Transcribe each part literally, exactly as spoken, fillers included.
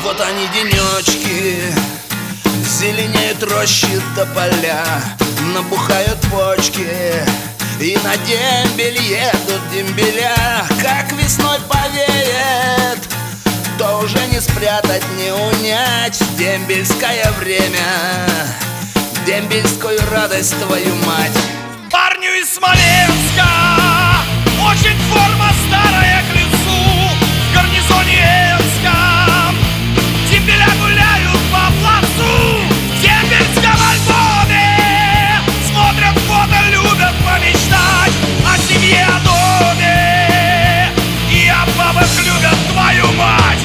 Вот они денечки, зеленеют рощи до поля, набухают почки, и на дембель едут дембеля. Как весной повеет, то уже не спрятать, не унять дембельское время, дембельскую радость, твою мать. Парню из Смоленска очень форма старая к лицу. В гарнизоне Энском дембеля гуляют по плацу. В дембельском альбоме смотрят фото, любят помечтать о семье, о доме и о бабах, любят твою мать.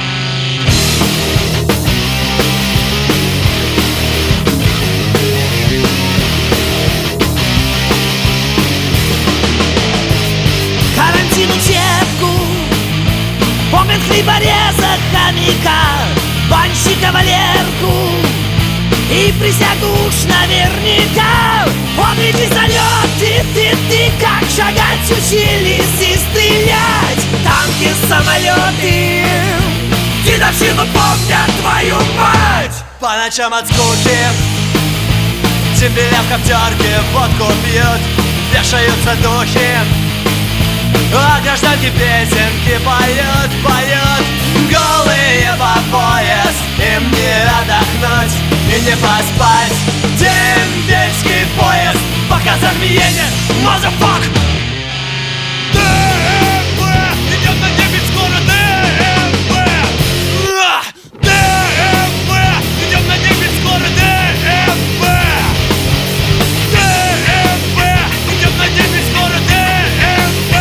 Учебку, помнят хлебореза, хомяка, банщика Валерку и присягу уж наверняка. Помните залет, ты, ты, ты, как шагать учились и стрелять. Танки, самолеты, дедовщину помнят, твою мать. По ночам от скуки дембеля в коптерке водку пьют, вешаются духи, а гражданки песенки поют, поют. Голые по пояс, им не отдохнуть и не поспать. Дембельский поезд, показ Армиене, мазафак. ДМВ идет на дембель скоро, ДМВ. ДМВ идет на дембель скоро, ДМВ. ДМВ идет на дембель скоро, ДМВ.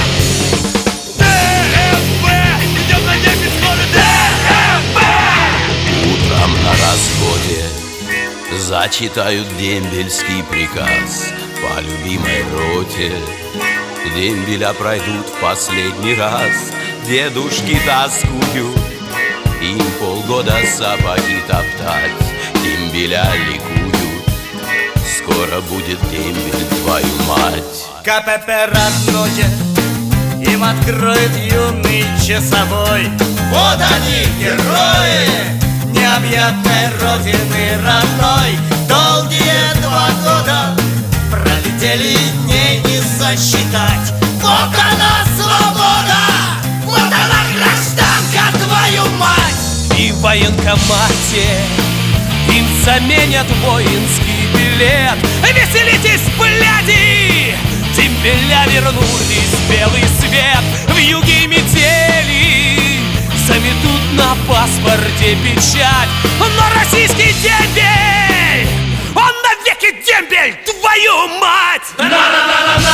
Утром на разводе зачитают дембельский приказ по любимой роте. Дембеля пройдут в последний раз, дедушки тоскуют, им полгода сапоги топтать. Дембеля ликуют, скоро будет дембель, твою мать. КПП родное им откроет юный часовой. Вот они, герои необъятной родины родной. Долгие два года пролетели, дней не сосчитать. Вот она свобода, вот она гражданка, твою мать. И в военкомате им заменят воинский билет. Веселитесь, бляди! Дембеля вернулись в белый свет. В юге метели заметут на паспорте печать. Но российский дембель, он навеки дембель, твою мать!